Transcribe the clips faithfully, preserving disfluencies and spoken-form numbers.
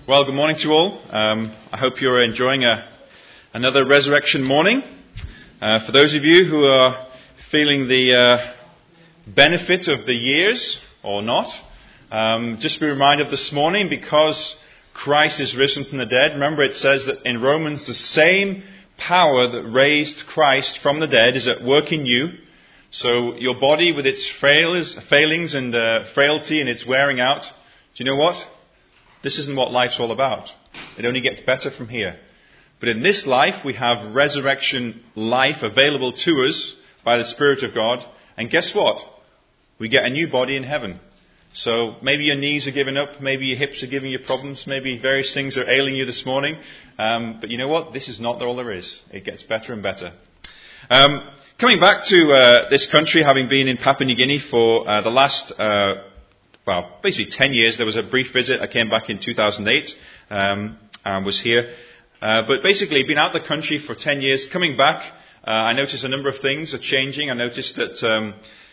Well, good morning to you all. Um, I hope you're enjoying a, another resurrection morning. Uh, for those of you who are feeling the uh, benefit of the years or not, um, just be reminded this morning, because Christ is risen from the dead. Remember, it says that in Romans, the same power that raised Christ from the dead is at work in you. So your body, with its failings, failings and uh, frailty and its wearing out, do you know what? This isn't what life's all about. It only gets better from here. But in this life, we have resurrection life available to us by the Spirit of God. And guess what? We get a new body in heaven. So maybe your knees are giving up. Maybe your hips are giving you problems. Maybe various things are ailing you this morning. Um, but you know what? This is not all there is. It gets better and better. Um, coming back to uh, this country, having been in Papua New Guinea for uh, the last... Uh, Well, basically ten years. There was a brief visit. I came back in two thousand eight um, and was here. Uh, but basically, been out of the country for ten years. Coming back, uh, I noticed a number of things are changing. I noticed that um,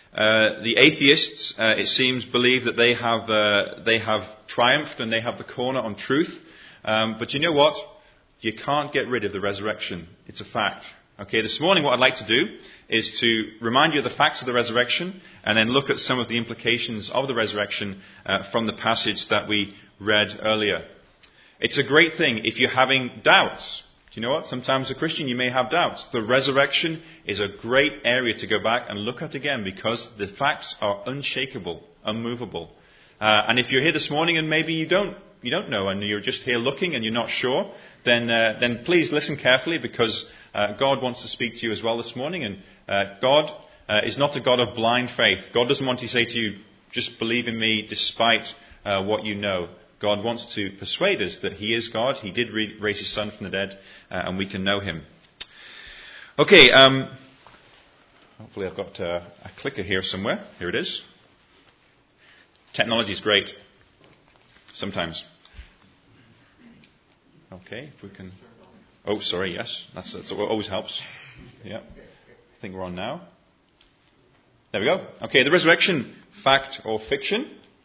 uh, the atheists, uh, it seems, believe that they have uh, they have triumphed and they have the corner on truth. Um, but you know what? You can't get rid of the resurrection. It's a fact. Okay, this morning what I'd like to do is to remind you of the facts of the resurrection and then look at some of the implications of the resurrection uh, from the passage that we read earlier. It's a great thing if you're having doubts. Do you know what? Sometimes as a Christian you may have doubts. The resurrection is a great area to go back and look at again, because the facts are unshakable, unmovable. Uh, and if you're here this morning and maybe you don't you don't know and you're just here looking and you're not sure, then uh, then please listen carefully, because Uh, God wants to speak to you as well this morning. And uh, God uh, is not a God of blind faith. God doesn't want to say to you, just believe in me despite uh, what you know. God wants to persuade us that He is God. He did re- raise His Son from the dead, uh, and we can know Him. Okay, um, hopefully I've got uh, a clicker here somewhere. Here it is. Technology is great. Sometimes. Okay, if we can... Oh, sorry, yes. That's, that's what always helps. Yeah. I think we're on now. There we go. Okay, the resurrection, fact or fiction.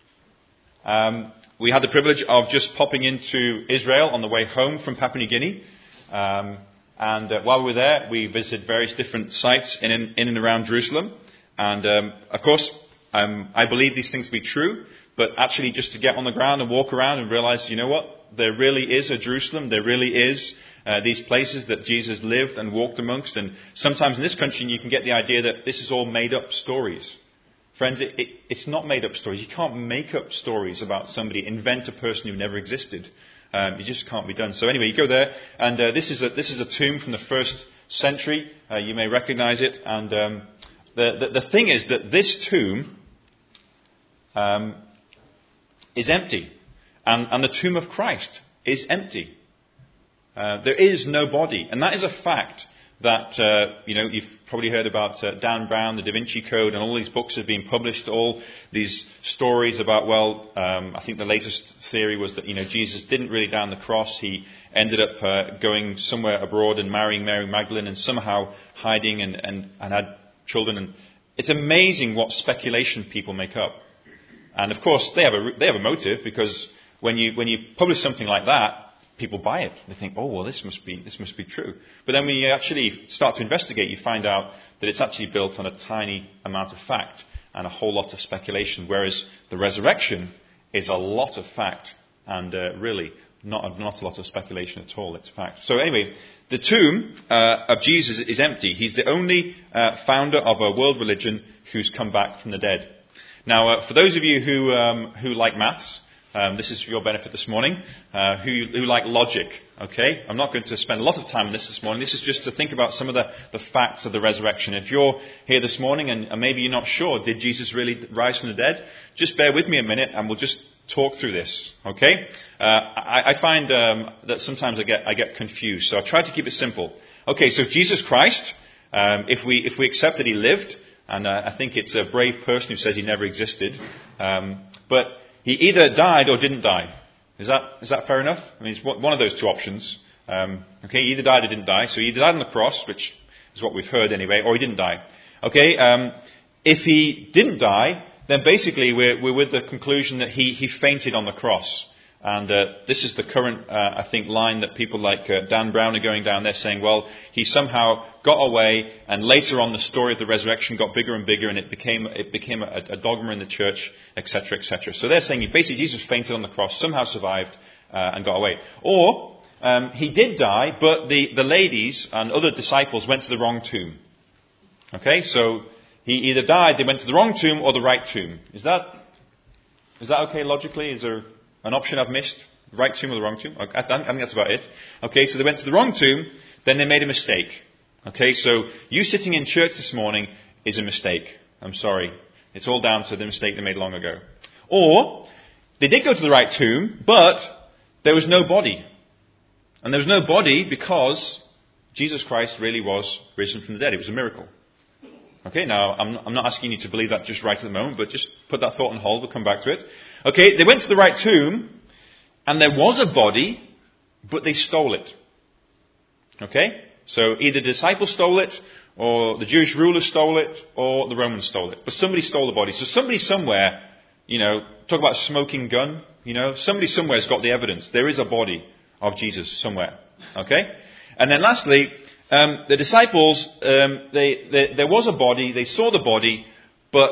Um, we had the privilege of just popping into Israel on the way home from Papua New Guinea. Um, and uh, while we were there, we visited various different sites in, in, in and around Jerusalem. And, um, of course, um, I believe these things to be true. But actually just to get on the ground and walk around and realize, you know what? There really is a Jerusalem. There really is... Uh, these places that Jesus lived and walked amongst. And sometimes in this country you can get the idea that this is all made up stories. Friends, it, it, it's not made up stories. You can't make up stories about somebody, invent a person who never existed. Um, it just can't be done. So anyway, you go there, and uh, this is a this is a tomb from the first century. Uh, you may recognize it. And um, the, the the thing is that this tomb um, is empty, and, and the tomb of Christ is empty. Uh, there is no body. And that is a fact that, uh, you know, you've probably heard about uh, Dan Brown, the Da Vinci Code, and all these books have been published, all these stories about, well, um, I think the latest theory was that, you know, Jesus didn't really die on the cross. He ended up uh, going somewhere abroad and marrying Mary Magdalene and somehow hiding and, and, and had children. And it's amazing what speculation people make up. And, of course, they have a, they have a motive, because when you when you publish something like that, people buy it. They think, oh, well, this must be this must be true. But then when you actually start to investigate, you find out that it's actually built on a tiny amount of fact and a whole lot of speculation, whereas the resurrection is a lot of fact and uh, really not, not a lot of speculation at all. It's fact. So anyway, the tomb uh, of Jesus is empty. He's the only uh, founder of a world religion who's come back from the dead. Now, uh, for those of you who um, who like maths, Um, this is for your benefit this morning, uh, who, who like logic, okay? I'm not going to spend a lot of time on this this morning. This is just to think about some of the, the facts of the resurrection. If you're here this morning and, and maybe you're not sure, did Jesus really rise from the dead? Just bear with me a minute and we'll just talk through this, okay? Uh, I, I find um, that sometimes I get, I get confused, so I'll try to keep it simple. Okay, so Jesus Christ, um, if we if we accept that He lived, and uh, I think it's a brave person who says He never existed, um, but... He either died or didn't die. Is that is that fair enough? I mean, it's one of those two options. Um, okay, he either died or didn't die. So he either died on the cross, which is what we've heard anyway, or he didn't die. Okay, um, if he didn't die, then basically we're, we're with the conclusion that he, he fainted on the cross. And uh, this is the current, uh, I think, line that people like uh, Dan Brown are going down there saying, well, he somehow got away, and later on the story of the resurrection got bigger and bigger, and it became it became a, a dogma in the church, et cetera, et cetera. So they're saying basically Jesus fainted on the cross, somehow survived, uh, and got away. Or um, he did die, but the, the ladies and other disciples went to the wrong tomb. Okay, so he either died, they went to the wrong tomb, or the right tomb. Is that is that okay logically? Is there an option I've missed? The right tomb or the wrong tomb? I, I think that's about it. Okay, so they went to the wrong tomb, then they made a mistake. Okay, so you sitting in church this morning is a mistake. I'm sorry. It's all down to the mistake they made long ago. Or, they did go to the right tomb, but there was no body. And there was no body because Jesus Christ really was risen from the dead. It was a miracle. Okay, now, I'm, I'm not asking you to believe that just right at the moment, but just put that thought on hold. We'll come back to it. Okay, they went to the right tomb, and there was a body, but they stole it. Okay? So either the disciples stole it, or the Jewish rulers stole it, or the Romans stole it. But somebody stole the body. So somebody somewhere, you know, talk about a smoking gun, you know, somebody somewhere has got the evidence. There is a body of Jesus somewhere. Okay? And then lastly, um, the disciples, um, they, they, there was a body, they saw the body, but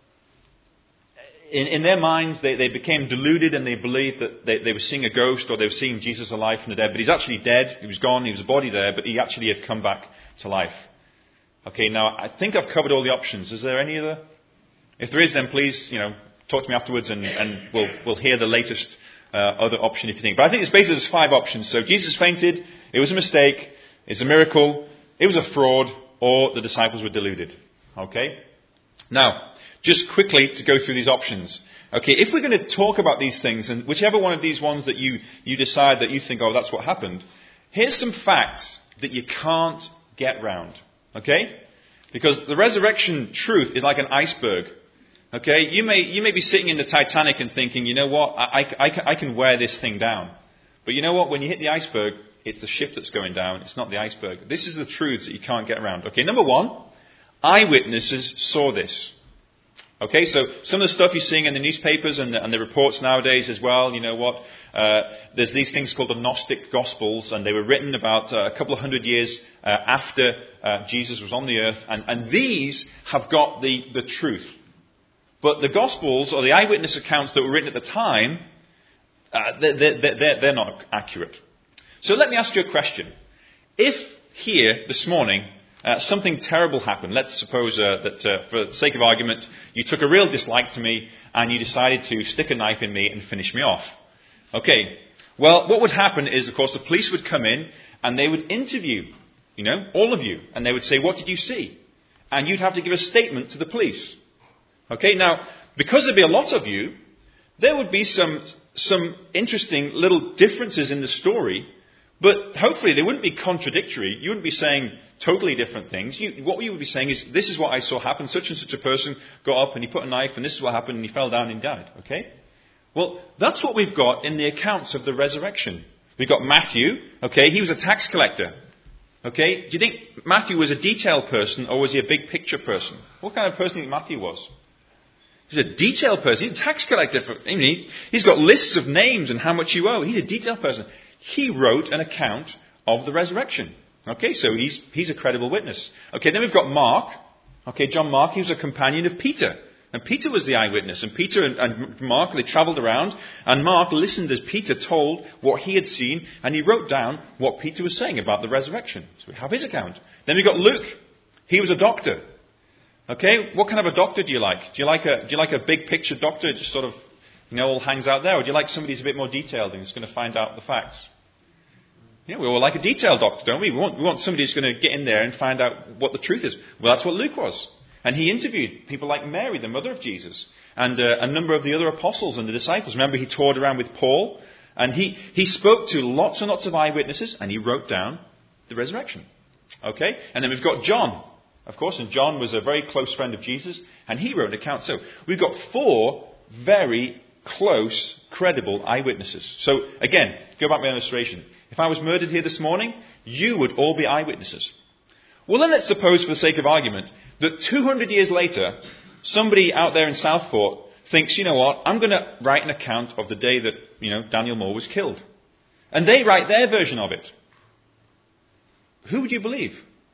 In, in their minds, they, they became deluded and they believed that they, they were seeing a ghost or they were seeing Jesus alive from the dead. But he's actually dead. He was gone. He was a body there, but he actually had come back to life. Okay, now I think I've covered all the options. Is there any other? If there is, then please, you know, talk to me afterwards and, and we'll, we'll hear the latest uh, other option if you think. But I think it's basically there's five options. So Jesus fainted. It was a mistake. It's a miracle. It was a fraud, or the disciples were deluded. Okay? Now, just quickly to go through these options. Okay, if we're going to talk about these things, and whichever one of these ones that you, you decide that you think, oh, that's what happened, here's some facts that you can't get round. Okay? Because the resurrection truth is like an iceberg. Okay? You may, you may be sitting in the Titanic and thinking, you know what, I, I, I, can, I can wear this thing down. But you know what, when you hit the iceberg, it's the ship that's going down, it's not the iceberg. This is the truths that you can't get around. Okay, number one, eyewitnesses saw this. Okay, so some of the stuff you're seeing in the newspapers and the, and the reports nowadays as well, you know what, uh, there's these things called the Gnostic Gospels, and they were written about uh, a couple of hundred years uh, after uh, Jesus was on the earth, and, and these have got the, the truth. But the Gospels, or the eyewitness accounts that were written at the time, uh, they're, they're, they're, they're not accurate. So let me ask you a question. If here, this morning, Uh, something terrible happened. Let's suppose uh, that, uh, for the sake of argument, you took a real dislike to me and you decided to stick a knife in me and finish me off. Okay. Well, what would happen is, of course, the police would come in and they would interview, you know, all of you. And they would say, what did you see? And you'd have to give a statement to the police. Okay. Now, because there'd be a lot of you, there would be some, some interesting little differences in the story. But hopefully they wouldn't be contradictory. You wouldn't be saying totally different things. You, what you would be saying is, this is what I saw happen. Such and such a person got up and he put a knife, and this is what happened, and he fell down and died. Okay? Well, that's what we've got in the accounts of the resurrection. We've got Matthew. Okay? He was a tax collector. Okay? Do you think Matthew was a detailed person, or was he a big picture person? What kind of person do you think Matthew was? He's a detailed person. He's a tax collector. For, I mean, he's got lists of names and how much you owe. He's a detailed person. He wrote an account of the resurrection. Okay, so he's he's a credible witness. Okay, then we've got Mark. Okay, John Mark, he was a companion of Peter. And Peter was the eyewitness. And Peter and, and Mark, they travelled around. And Mark listened as Peter told what he had seen. And he wrote down what Peter was saying about the resurrection. So we have his account. Then we've got Luke. He was a doctor. Okay, what kind of a doctor do you like? Do you like a, do you like a big picture doctor, just sort of, you know, all hangs out there? Or do you like somebody who's a bit more detailed and who's going to find out the facts? Yeah, we all like a detailed doctor, don't we? We want, we want somebody who's going to get in there and find out what the truth is. Well, that's what Luke was. And he interviewed people like Mary, the mother of Jesus, and uh, a number of the other apostles and the disciples. Remember, he toured around with Paul, and he, he spoke to lots and lots of eyewitnesses, and he wrote down the resurrection. Okay? And then we've got John, of course, and John was a very close friend of Jesus, and he wrote an account. So we've got four very close, credible eyewitnesses. So, again, go back to my illustration. If I was murdered here this morning, you would all be eyewitnesses. Well, then let's suppose, for the sake of argument, that two hundred years later, somebody out there in Southport thinks, you know what, I'm going to write an account of the day that, you know, Daniel Moore was killed. And they write their version of it. Who would you believe?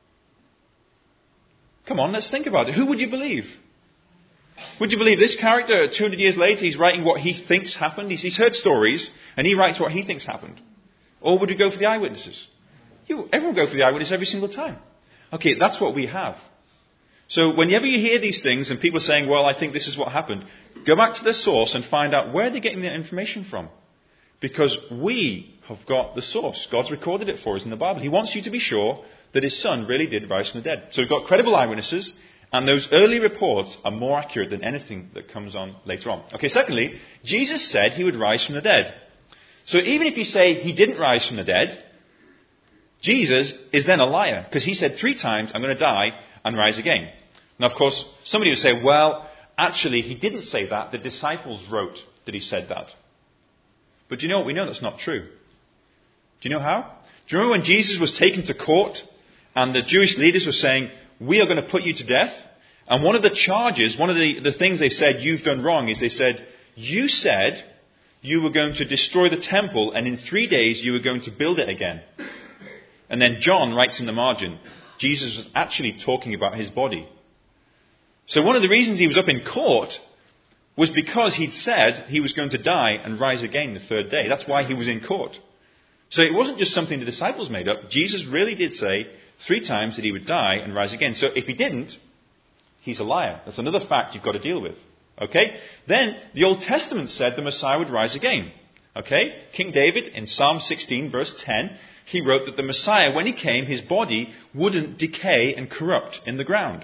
Come on, let's think about it. Who would you believe? Would you believe this character, two hundred years later, he's writing what he thinks happened? He's, he's heard stories, and he writes what he thinks happened. Or would you go for the eyewitnesses? You, everyone will go for the eyewitness every single time. Okay, that's what we have. So whenever you hear these things and people are saying, well, I think this is what happened, go back to the source and find out where they're getting their information from. Because we have got the source. God's recorded it for us in the Bible. He wants you to be sure that his son really did rise from the dead. So we've got credible eyewitnesses, and those early reports are more accurate than anything that comes on later on. Okay, secondly, Jesus said he would rise from the dead. So even if you say he didn't rise from the dead, Jesus is then a liar, because he said three times, I'm going to die and rise again. Now, of course, somebody would say, well, actually, he didn't say that. The disciples wrote that he said that. But do you know what? We know that's not true. Do you know how? Do you remember when Jesus was taken to court and the Jewish leaders were saying, we are going to put you to death? And one of the charges, one of the, the things they said you've done wrong is they said, you said you were going to destroy the temple and in three days you were going to build it again. And then John writes in the margin, Jesus was actually talking about his body. So one of the reasons he was up in court was because he'd said he was going to die and rise again the third day. That's why he was in court. So it wasn't just something the disciples made up. Jesus really did say three times that he would die and rise again. So if he didn't, he's a liar. That's another fact you've got to deal with. Okay? Then the Old Testament said the Messiah would rise again. Okay? King David in Psalm sixteen verse ten, he wrote that the Messiah, when he came, his body wouldn't decay and corrupt in the ground.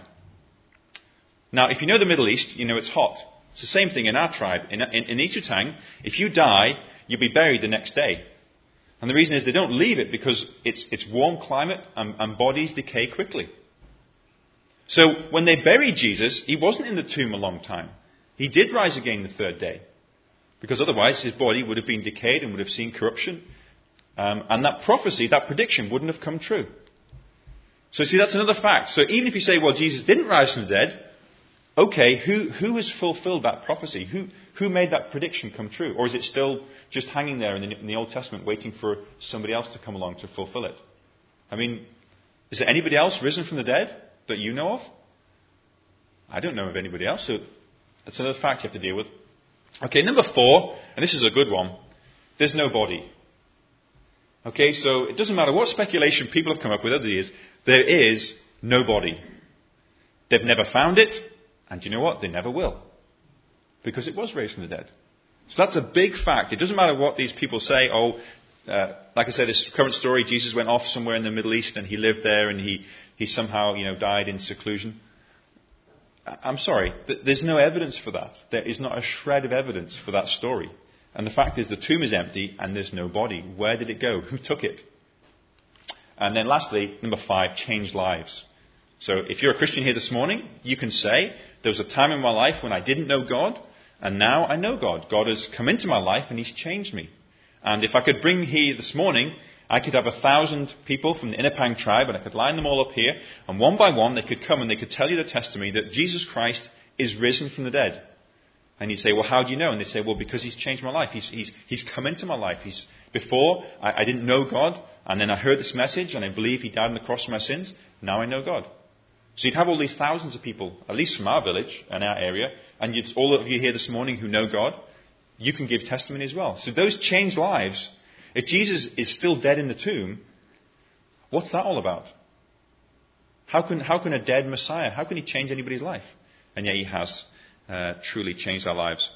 Now, if you know the Middle East, you know it's hot. It's the same thing in our tribe. In, in, in Itutang, if you die, you'll be buried the next day. And the reason is they don't leave it because it's, it's warm climate and, and bodies decay quickly. So when they buried Jesus, he wasn't in the tomb a long time. He did rise again the third day. Because otherwise his body would have been decayed and would have seen corruption. Um, and that prophecy, that prediction wouldn't have come true. So see, that's another fact. So even if you say, well, Jesus didn't rise from the dead, okay, who, who has fulfilled that prophecy? Who, who made that prediction come true? Or is it still just hanging there in the, in the Old Testament waiting for somebody else to come along to fulfill it? I mean, is there anybody else risen from the dead that you know of? I don't know of anybody else, so that's another fact you have to deal with. Okay, number four, and this is a good one, there's no body. Okay, so it doesn't matter what speculation people have come up with over the years, there is no body. They've never found it, and you know what? They never will. Because it was raised from the dead. So that's a big fact. It doesn't matter what these people say. Oh, uh, like I said, this current story, Jesus went off somewhere in the Middle East and he lived there and he, he somehow, you know, died in seclusion. I'm sorry. There's no evidence for that. There is not a shred of evidence for that story. And the fact is the tomb is empty and there's no body. Where did it go? Who took it? And then lastly, number five, changed lives. So if you're a Christian here this morning, you can say, there was a time in my life when I didn't know God, and now I know God. God has come into my life and he's changed me. And if I could bring here this morning, I could have a thousand people from the Inapang tribe, and I could line them all up here, and one by one they could come and they could tell you the testimony that Jesus Christ is risen from the dead. And you say, well, how do you know? And they say, well, because he's changed my life. He's, he's, he's come into my life. He's, before, I, I didn't know God, and then I heard this message, and I believe he died on the cross for my sins. Now I know God. So you'd have all these thousands of people, at least from our village and our area, and you'd, all of you here this morning who know God, you can give testimony as well. So those changed lives, if Jesus is still dead in the tomb, what's that all about? How can, how can a dead Messiah, how can he change anybody's life? And yet he has uh, truly changed our lives.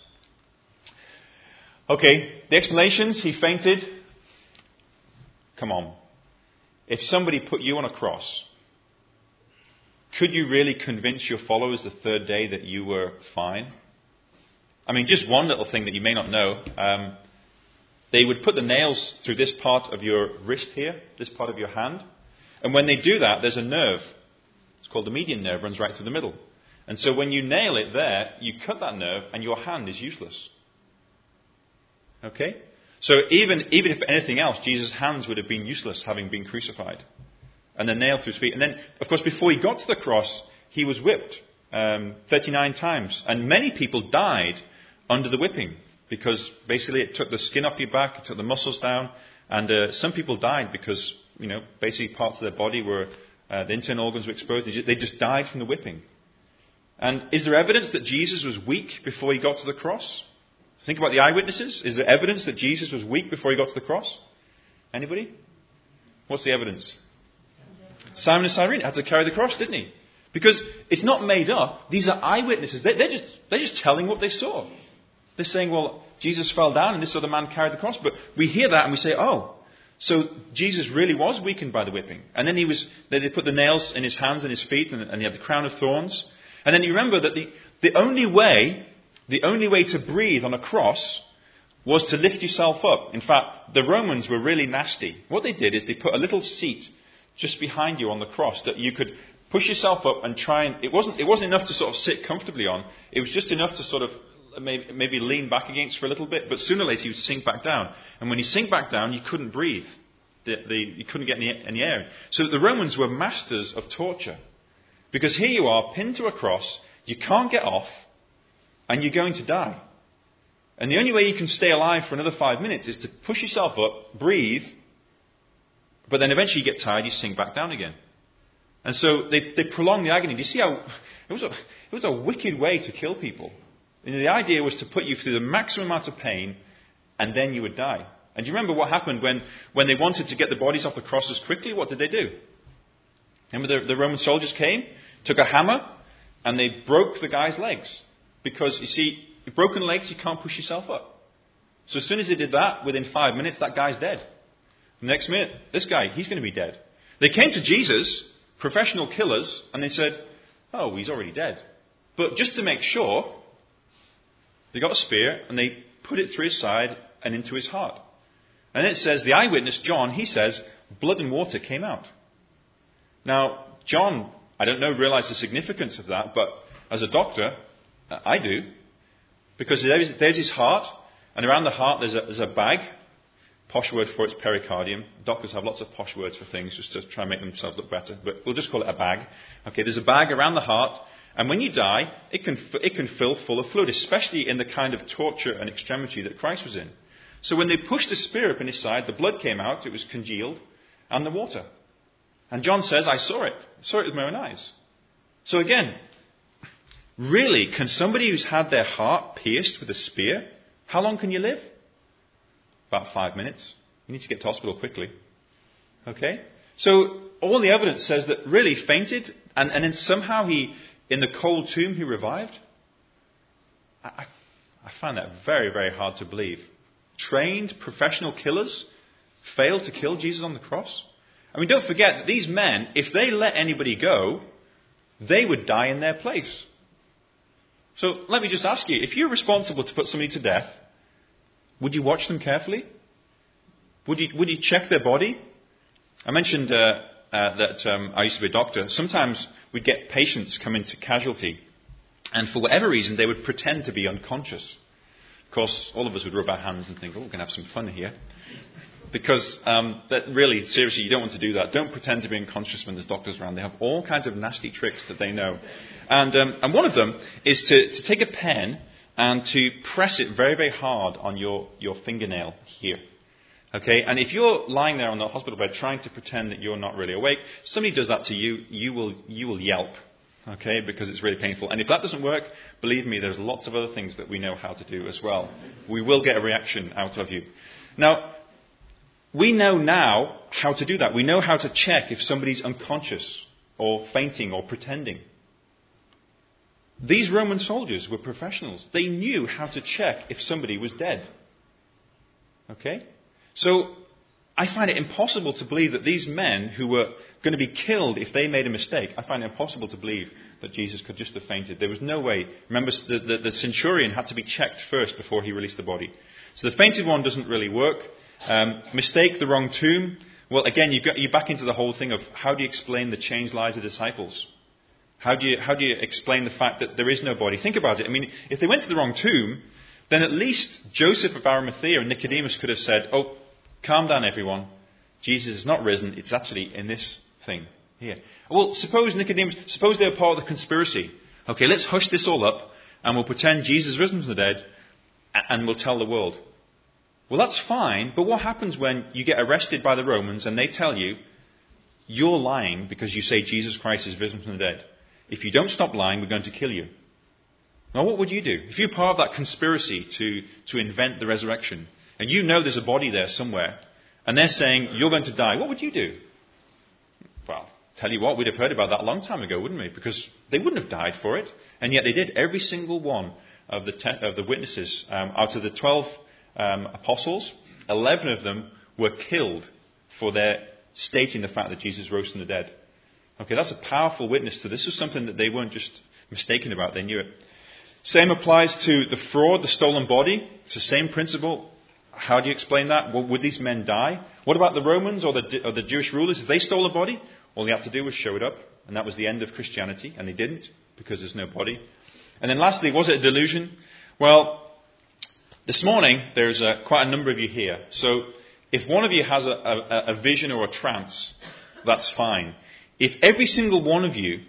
Okay, the explanations, he fainted. Come on. If somebody put you on a cross, could you really convince your followers the third day that you were fine? I mean, just one little thing that you may not know. Um, they would put the nails through this part of your wrist here, this part of your hand. And when they do that, there's a nerve. It's called the median nerve, runs right through the middle. And so when you nail it there, you cut that nerve and your hand is useless. Okay? So even, even if anything else, Jesus' hands would have been useless having been crucified. And then nailed through his feet. And then, of course, before he got to the cross, he was whipped um, thirty-nine times. And many people died under the whipping, because basically it took the skin off your back, it took the muscles down, and uh, some people died because, you know, basically parts of their body were, uh, the internal organs were exposed. They just, they just died from the whipping. And is there evidence that Jesus was weak before he got to the cross? Think about the eyewitnesses. Is there evidence that Jesus was weak before he got to the cross? Anybody? What's the evidence? Simon of Cyrene had to carry the cross, didn't he? Because it's not made up. These are eyewitnesses. They, they're just they're just telling what they saw. They're saying, well, Jesus fell down and this other man carried the cross. But we hear that and we say, oh, so Jesus really was weakened by the whipping. And then he was. They put the nails in his hands and his feet, and, and he had the crown of thorns. And then you remember that the, the only way, the only way to breathe on a cross was to lift yourself up. In fact, the Romans were really nasty. What they did is they put a little seat just behind you on the cross that you could push yourself up and try and... It wasn't, it wasn't enough to sort of sit comfortably on. It was just enough to sort of maybe, maybe lean back against for a little bit. But sooner or later you would sink back down. And when you sink back down, you couldn't breathe. The, the, you couldn't get any, any air. So the Romans were masters of torture. Because here you are, pinned to a cross, you can't get off, and you're going to die. And the only way you can stay alive for another five minutes is to push yourself up, breathe, but then eventually you get tired, you sink back down again. And so they, they prolong the agony. Do you see how it was a, it was a wicked way to kill people? And the idea was to put you through the maximum amount of pain, and then you would die. And do you remember what happened when, when they wanted to get the bodies off the crosses quickly? What did they do? Remember the, the Roman soldiers came, took a hammer, and they broke the guy's legs. Because, you see, with broken legs, you can't push yourself up. So as soon as they did that, within five minutes, that guy's dead. The next minute, this guy, he's going to be dead. They came to Jesus, professional killers, and they said, oh, he's already dead. But just to make sure, they got a spear, and they put it through his side and into his heart. And it says, the eyewitness, John, he says, blood and water came out. Now, John, I don't know, realize the significance of that, but as a doctor, I do. Because there's, there's his heart, and around the heart there's a, there's a bag. Posh word for it's pericardium. Doctors have lots of posh words for things just to try and make themselves look better, but we'll just call it a bag. Okay, there's a bag around the heart, and when you die, it can, it can fill full of fluid, especially in the kind of torture and extremity that Christ was in. So when they pushed the spear up in his side, the blood came out, it was congealed, and the water. And John says, I saw it. I saw it with my own eyes. So again, really, can somebody who's had their heart pierced with a spear, how long can you live? About five minutes. You need to get to hospital quickly. Okay? So all the evidence says that really fainted, and, and then somehow he, in the cold tomb, he revived. I, I, I find that very, very hard to believe. Trained professional killers failed to kill Jesus on the cross. I mean, don't forget that these men, if they let anybody go, they would die in their place. So let me just ask you, if you're responsible to put somebody to death, would you watch them carefully? Would you, would you check their body? I mentioned uh, uh, that um, I used to be a doctor. Sometimes we'd get patients come into casualty, and for whatever reason, they would pretend to be unconscious. Of course, all of us would rub our hands and think, oh, we're going to have some fun here. Because um, that really, seriously, you don't want to do that. Don't pretend to be unconscious when there's doctors around. They have all kinds of nasty tricks that they know. And, um, and one of them is to, to take a pen and to press it very, very hard on your, your fingernail here. Okay? And if you're lying there on the hospital bed trying to pretend that you're not really awake, somebody does that to you, you will, you will yelp. Okay? Because it's really painful. And if that doesn't work, believe me, there's lots of other things that we know how to do as well. We will get a reaction out of you. Now, we know now how to do that. We know how to check if somebody's unconscious or fainting or pretending. These Roman soldiers were professionals. They knew how to check if somebody was dead. Okay? So I find it impossible to believe that these men who were going to be killed if they made a mistake, I find it impossible to believe that Jesus could just have fainted. There was no way. Remember, the, the, the centurion had to be checked first before he released the body. So the fainted one doesn't really work. Um, mistake the wrong tomb. Well, again, you you're back into the whole thing of how do you explain the changed lives of disciples? How do you how do you explain the fact that there is no body? Think about it. I mean, if they went to the wrong tomb, then at least Joseph of Arimathea and Nicodemus could have said, "Oh, calm down, everyone. Jesus is not risen. It's actually in this thing here." Well, suppose Nicodemus, suppose they were part of the conspiracy. Okay, let's hush this all up, and we'll pretend Jesus is risen from the dead. and we'll tell the world. Well, that's fine, but what happens when you get arrested by the Romans and they tell you, you're lying because you say Jesus Christ is risen from the dead. If you don't stop lying, we're going to kill you. Now, what would you do? If you're part of that conspiracy to, to invent the resurrection, and you know there's a body there somewhere, and they're saying, you're going to die, what would you do? Well, tell you what, we'd have heard about that a long time ago, wouldn't we? Because they wouldn't have died for it. And yet they did. Every single one of the, te- of the witnesses, um, out of the twelve um, apostles, eleven of them were killed for their stating the fact that Jesus rose from the dead. Okay, that's a powerful witness to this. This was something that they weren't just mistaken about. They knew it. Same applies to the fraud, the stolen body. It's the same principle. How do you explain that? Well, would these men die? What about the Romans or the, or the Jewish rulers? If they stole a body, all they had to do was show it up. And that was the end of Christianity. And they didn't, because there's no body. And then lastly, was it a delusion? Well, this morning, there's uh, quite a number of you here. So if one of you has a, a, a vision or a trance, that's fine. If every single one of you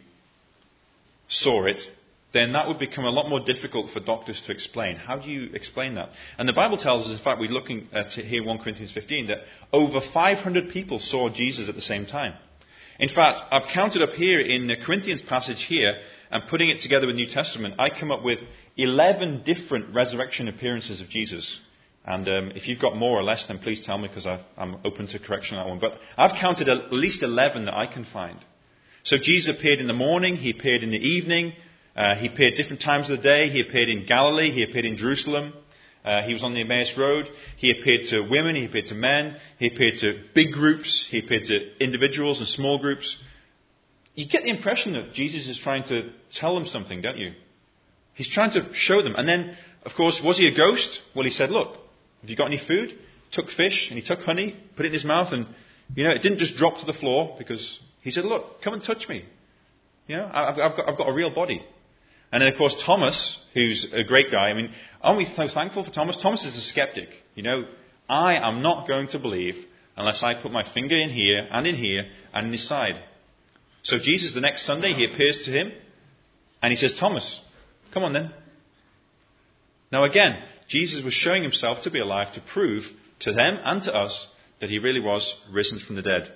saw it, then that would become a lot more difficult for doctors to explain. How do you explain that? And the Bible tells us, in fact, we're looking at here First Corinthians fifteen, that over five hundred people saw Jesus at the same time. In fact, I've counted up here in the Corinthians passage here, and putting it together with New Testament, I come up with eleven different resurrection appearances of Jesus. And um, if you've got more or less, then please tell me, because I'm open to correction on that one. But I've counted at least eleven that I can find. So Jesus appeared in the morning, he appeared in the evening, uh, he appeared different times of the day, he appeared in Galilee, he appeared in Jerusalem, uh, he was on the Emmaus Road, he appeared to women, he appeared to men, he appeared to big groups, he appeared to individuals and small groups. You get the impression that Jesus is trying to tell them something, don't you? He's trying to show them. And then, of course, was he a ghost? Well, he said, look, have you got any food? Took fish and he took honey, put it in his mouth, and, you know, it didn't just drop to the floor, because he said, look, come and touch me. You know, I've, I've, got, I've got a real body. And then, of course, Thomas, who's a great guy. I mean, aren't we so thankful for Thomas? Thomas is a skeptic. You know, I am not going to believe unless I put my finger in here and in here and in his side. So Jesus, the next Sunday, he appears to him and he says, Thomas, come on then. Now again, Jesus was showing himself to be alive to prove to them and to us that he really was risen from the dead.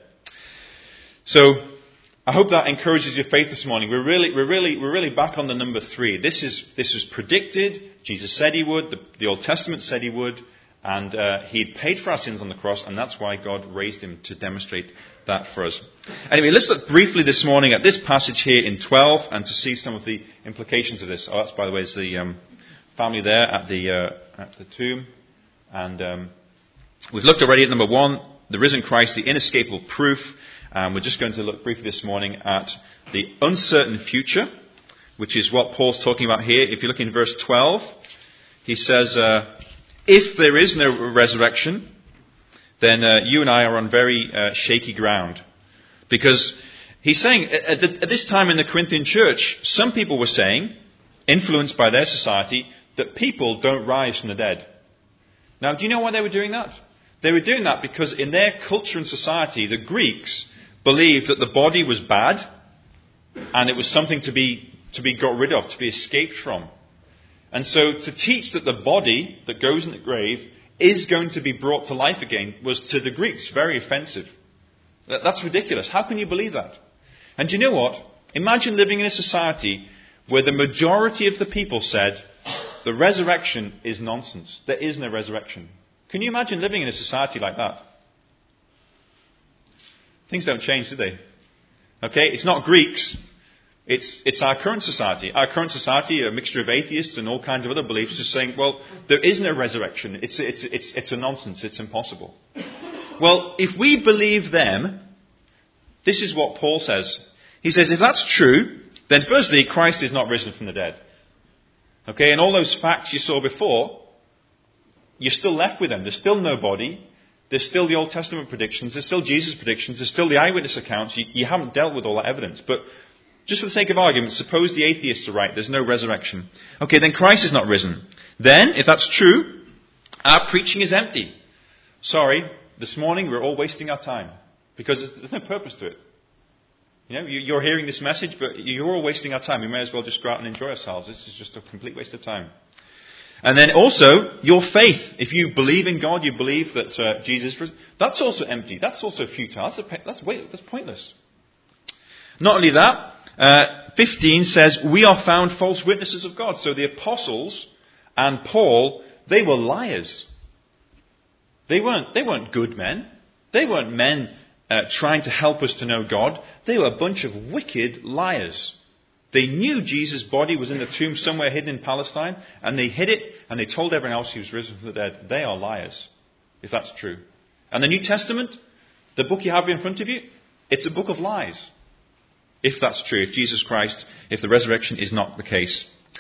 So I hope that encourages your faith this morning. We're really, we're really, we're really back on the number three. This is this was predicted. Jesus said he would. The, the Old Testament said he would, and uh, he'd paid for our sins on the cross, and that's why God raised him to demonstrate that for us. Anyway, let's look briefly this morning at this passage here in twelve, and to see some of the implications of this. Oh, that's, by the way, is the um, family there at the uh, at the tomb, and um, we've looked already at number one, the risen Christ, the inescapable proof. Um, we're just going to look briefly this morning at the uncertain future, which is what Paul's talking about here. If you look in verse twelve, he says, uh, if there is no resurrection, then uh, you and I are on very uh, shaky ground. Because he's saying, at, the, at this time in the Corinthian church, some people were saying, influenced by their society, that people don't rise from the dead. Now, do you know why they were doing that? They were doing that because in their culture and society, the Greeks believed that the body was bad and it was something to be to be got rid of, to be escaped from. And so to teach that the body that goes in the grave is going to be brought to life again was to the Greeks very offensive. That's ridiculous. How can you believe that? And do you know what? Imagine living in a society where the majority of the people said the resurrection is nonsense. There is no resurrection. Can you imagine living in a society like that? Things don't change, do they? Okay, it's not Greeks. It's it's our current society. Our current society, a mixture of atheists and all kinds of other beliefs, is saying, well, there is no resurrection. It's it's it's it's a nonsense. It's impossible. Well, if we believe them, this is what Paul says. He says, if that's true, then firstly, Christ is not risen from the dead. Okay, and all those facts you saw before, you're still left with them. There's still no body. There's still the Old Testament predictions. There's still Jesus' predictions. There's still the eyewitness accounts. You, you haven't dealt with all that evidence. But just for the sake of argument, suppose the atheists are right. There's no resurrection. Okay, then Christ is not risen. Then, if that's true, our preaching is empty. Sorry, this morning we're all wasting our time. Because there's no purpose to it. You know, you're hearing this message, but you're all wasting our time. We may as well just go out and enjoy ourselves. This is just a complete waste of time. And then also, your faith. If you believe in God, you believe that uh, Jesus, that's also empty. That's also futile. That's, a, that's, wait, that's pointless. Not only that, uh, fifteen says, we are found false witnesses of God. So the apostles and Paul, they were liars. They weren't, they weren't good men. They weren't men uh, trying to help us to know God. They were a bunch of wicked liars. They knew Jesus' body was in the tomb somewhere hidden in Palestine, and they hid it, and they told everyone else he was risen from the dead. They are liars, if that's true. And the New Testament, the book you have in front of you, it's a book of lies, if that's true, if Jesus Christ, if the resurrection is not the case.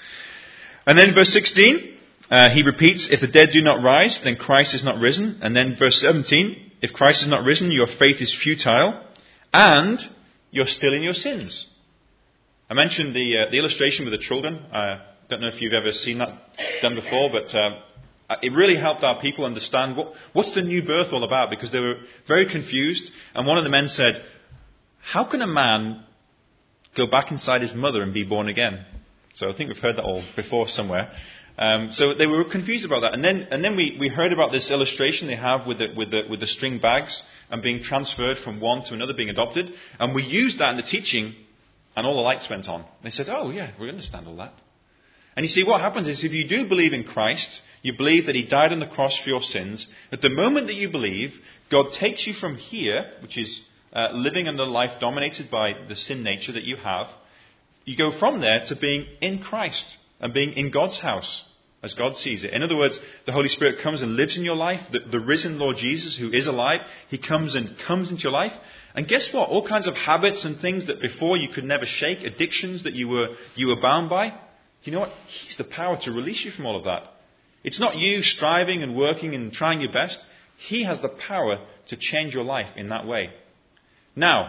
And then verse sixteen, uh, he repeats, if the dead do not rise, then Christ is not risen. And then verse seventeen, if Christ is not risen, your faith is futile, and you're still in your sins. I mentioned the uh, the illustration with the children. I don't know if you've ever seen that done before, but uh, it really helped our people understand what, what's the new birth all about, because they were very confused. And one of the men said, how can a man go back inside his mother and be born again? So I think we've heard that all before somewhere. Um, so they were confused about that. And then and then we, we heard about this illustration they have with the, with the with the string bags and being transferred from one to another, being adopted. And we used that in the teaching. And all the lights went on. They said, oh yeah, we understand all that. And you see, what happens is if you do believe in Christ, you believe that he died on the cross for your sins, at the moment that you believe, God takes you from here, which is uh, living under life dominated by the sin nature that you have, you go from there to being in Christ and being in God's house, as God sees it. In other words, the Holy Spirit comes and lives in your life. The, the risen Lord Jesus, who is alive, he comes and comes into your life. And guess what? All kinds of habits and things that before you could never shake, addictions that you were you were bound by, you know what? He's the power to release you from all of that. It's not you striving and working and trying your best. He has the power to change your life in that way. Now,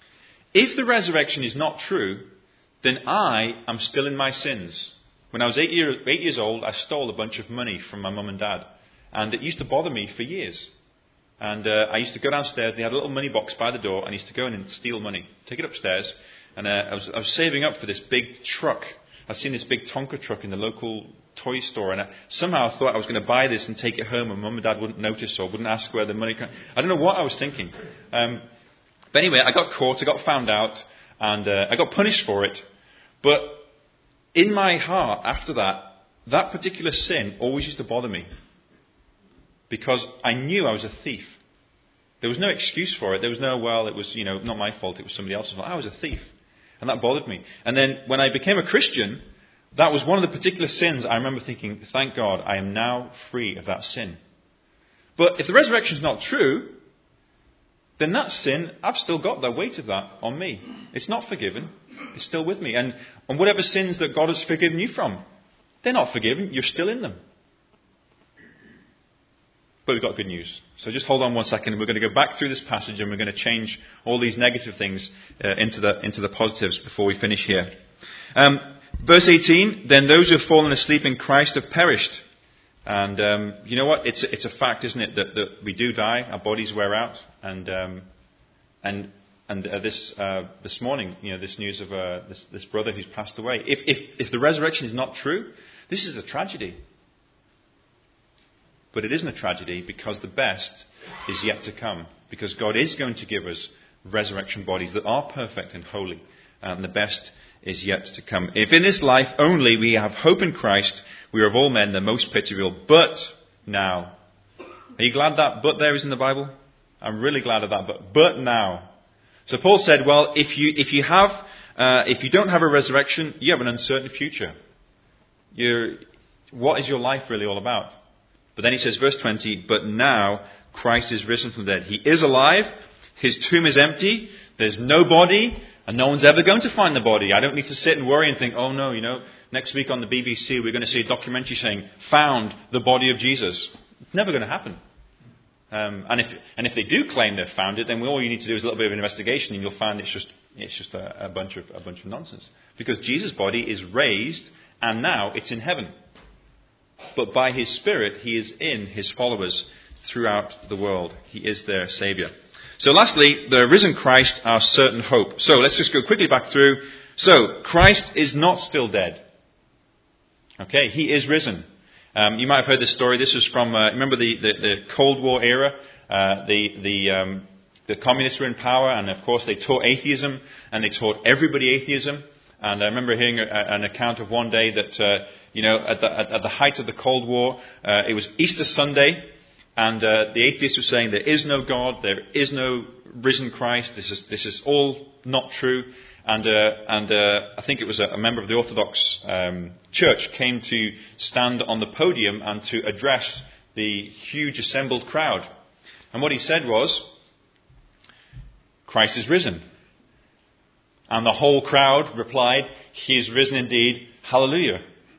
if the resurrection is not true, then I am still in my sins. When I was eight, year, eight years old, I stole a bunch of money from my mum and dad. And it used to bother me for years. And uh, I used to go downstairs. They had a little money box by the door. And I used to go in and steal money, take it upstairs. And uh, I, was, I was saving up for this big truck. I'd seen this big Tonka truck in the local toy store. And I, somehow I thought I was going to buy this and take it home, and mum and dad wouldn't notice or wouldn't ask where the money came. I don't know what I was thinking. Um, but anyway, I got caught. I got found out. And uh, I got punished for it. But in my heart, after that, that particular sin always used to bother me. Because I knew I was a thief. There was no excuse for it. There was no, well, it was, you know, not my fault, it was somebody else's fault. I was a thief. And that bothered me. And then when I became a Christian, that was one of the particular sins I remember thinking, thank God, I am now free of that sin. But if the resurrection is not true, then that sin, I've still got the weight of that on me. It's not forgiven. It's still with me. And, and whatever sins that God has forgiven you from, they're not forgiven. You're still in them. But we've got good news. So just hold on one second, and we're going to go back through this passage, and we're going to change all these negative things uh, into the into the positives before we finish here. Um, verse eighteen, then those who have fallen asleep in Christ have perished. And um, you know what? It's a, it's a fact, isn't it, that, that we do die, our bodies wear out, and um, and and uh, this uh, this morning, you know, this news of uh, this this brother who's passed away. If if if the resurrection is not true, this is a tragedy. But it isn't a tragedy, because the best is yet to come. Because God is going to give us resurrection bodies that are perfect and holy. And the best is yet to come. If in this life only we have hope in Christ, we are of all men the most pitiable. But now. Are you glad that but there is in the Bible? I'm really glad of that. But but now. So Paul said, well, if you if you have uh, if you don't have a resurrection, you have an uncertain future. You're, what is your life really all about? But then he says, verse twenty, but now Christ is risen from the dead. He is alive. His tomb is empty. There's no body. And no one's ever going to find the body. I don't need to sit and worry and think, oh no, you know, next week on the B B C we're going to see a documentary saying, found the body of Jesus. It's never going to happen. Um, and if and if they do claim they've found it, then all you need to do is a little bit of an investigation, and you'll find it's just it's just a, a bunch of a bunch of nonsense. Because Jesus' body is raised, and now it's in heaven. But by his Spirit, he is in his followers throughout the world. He is their Saviour. So lastly, the risen Christ, our certain hope. So let's just go quickly back through. So, Christ is not still dead. Okay, he is risen. Um, you might have heard this story. This is from, uh, remember the, the, the Cold War era? Uh, the the um, the communists were in power, and of course they taught atheism, and they taught everybody atheism. And I remember hearing a, an account of one day that, uh, you know, at the, at, at the height of the Cold War, uh, it was Easter Sunday, and uh, the atheists were saying there is no God, there is no risen Christ, this is this is all not true. And uh, and uh, I think it was a, a member of the Orthodox um, Church came to stand on the podium and to address the huge assembled crowd. And what he said was, Christ is risen. And the whole crowd replied, He is risen indeed, hallelujah.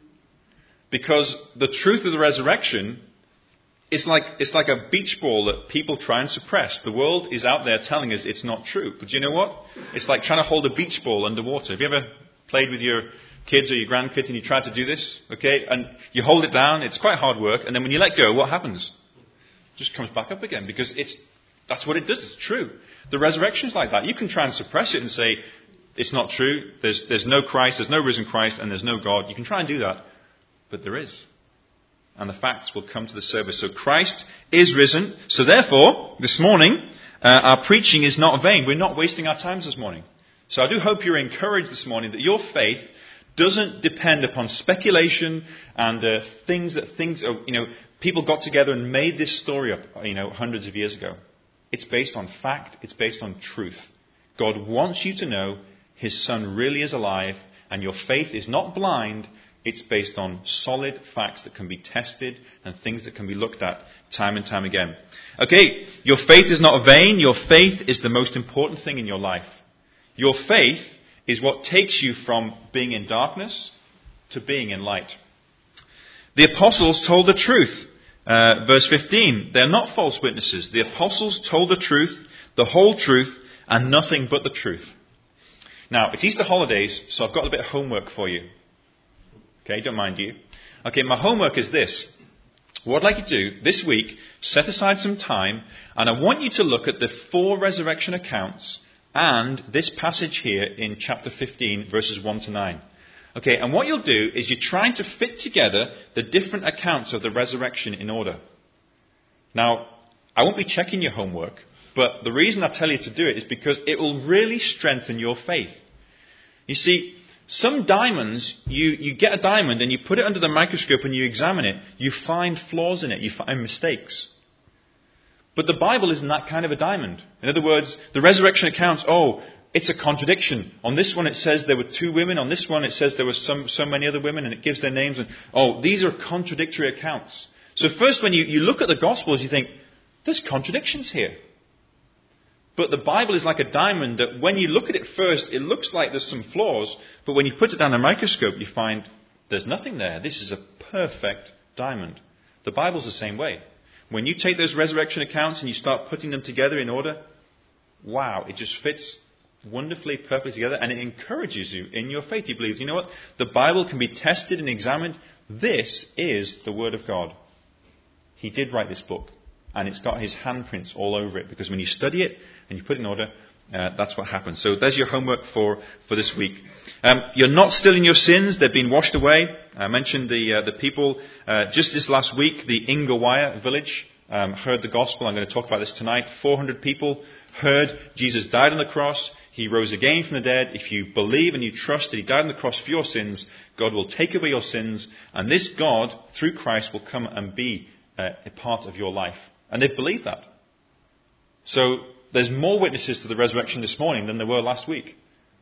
Because the truth of the resurrection is like, it's like a beach ball that people try and suppress. The world is out there telling us it's not true. But you know what? It's like trying to hold a beach ball underwater. Have you ever played with your kids or your grandkids and you try to do this? Okay, and you hold it down, it's quite hard work, and then when you let go, what happens? It just comes back up again, because it's that's what it does, it's true. The resurrection is like that. You can try and suppress it and say, it's not true, there's, there's no Christ, there's no risen Christ, and there's no God. You can try and do that, but there is. And the facts will come to the surface. So Christ is risen. So therefore, this morning, uh, our preaching is not vain. We're not wasting our times this morning. So I do hope you're encouraged this morning that your faith doesn't depend upon speculation and uh, things that things, uh, you know, people got together and made this story up, you know, hundreds of years ago. It's based on fact. It's based on truth. God wants you to know His Son really is alive, and your faith is not blind. It's based on solid facts that can be tested and things that can be looked at time and time again. Okay, your faith is not vain. Your faith is the most important thing in your life. Your faith is what takes you from being in darkness to being in light. The apostles told the truth. Uh, verse fifteen, they're not false witnesses. The apostles told the truth, the whole truth, and nothing but the truth. Now, it's Easter holidays, so I've got a bit of homework for you. Okay, don't mind you. Okay, my homework is this. What I'd like you to do this week, set aside some time, and I want you to look at the four resurrection accounts and this passage here in chapter fifteen, verses one to nine. Okay, and what you'll do is you're trying to fit together the different accounts of the resurrection in order. Now, I won't be checking your homework, but the reason I tell you to do it is because it will really strengthen your faith. You see, some diamonds, you, you get a diamond and you put it under the microscope and you examine it, you find flaws in it, you find mistakes. But the Bible isn't that kind of a diamond. In other words, the resurrection accounts, oh, it's a contradiction. On this one it says there were two women, on this one it says there were some, so many other women, and it gives their names. And oh, these are contradictory accounts. So first when you, you look at the Gospels, you think, there's contradictions here. But the Bible is like a diamond that when you look at it first, it looks like there's some flaws. But when you put it down a microscope, you find there's nothing there. This is a perfect diamond. The Bible's the same way. When you take those resurrection accounts and you start putting them together in order, wow, it just fits wonderfully, perfectly together, and it encourages you in your faith. You believe, you know what? The Bible can be tested and examined. This is the Word of God. He did write this book. And it's got His handprints all over it. Because when you study it and you put it in order, uh, that's what happens. So there's your homework for, for this week. Um, you're not still in your sins. They've been washed away. I mentioned the uh, the people uh, just this last week, the Ingawaya village, um, heard the gospel. I'm going to talk about this tonight. four hundred people heard Jesus died on the cross. He rose again from the dead. If you believe and you trust that He died on the cross for your sins, God will take away your sins. And this God, through Christ, will come and be uh, a part of your life. And they've believed that. So there's more witnesses to the resurrection this morning than there were last week.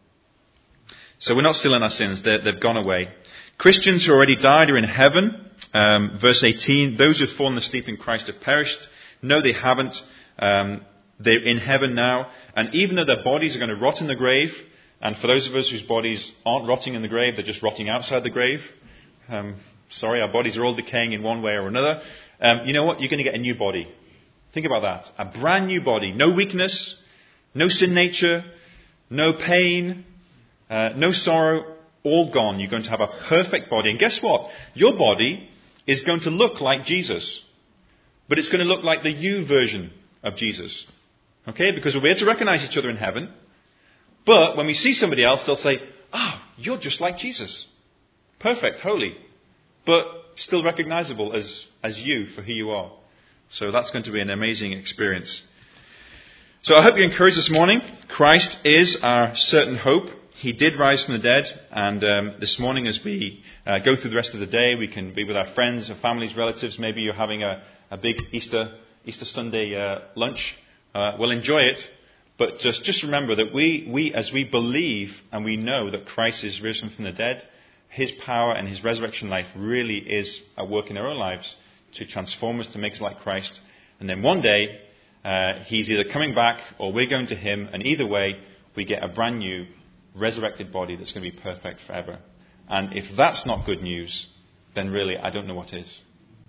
So we're not still in our sins. They're, they've gone away. Christians who already died are in heaven. Um, verse eighteen, those who have fallen asleep in Christ have perished. No, they haven't. Um, they're in heaven now. And even though their bodies are going to rot in the grave, and for those of us whose bodies aren't rotting in the grave, they're just rotting outside the grave. Um, sorry, our bodies are all decaying in one way or another. Um, you know what? You're going to get a new body. Think about that. A brand new body. No weakness, no sin nature, no pain, uh, no sorrow, all gone. You're going to have a perfect body. And guess what? Your body is going to look like Jesus. But it's going to look like the you version of Jesus. Okay? Because we'll be able to recognize each other in heaven. But when we see somebody else, they'll say, ah, oh, you're just like Jesus. Perfect, holy. But still recognizable as, as you for who you are. So that's going to be an amazing experience. So I hope you're encouraged this morning. Christ is our certain hope. He did rise from the dead, and um, this morning as we uh, go through the rest of the day, we can be with our friends, our families, relatives. Maybe you're having a, a big Easter Easter Sunday uh, lunch. Uh, we'll enjoy it, but just, just remember that we, we, as we believe and we know that Christ is risen from the dead, His power and His resurrection life really is at work in our own lives to transform us, to make us like Christ. And then one day, uh, He's either coming back or we're going to Him, and either way, we get a brand new resurrected body that's going to be perfect forever. And if that's not good news, then really I don't know what is.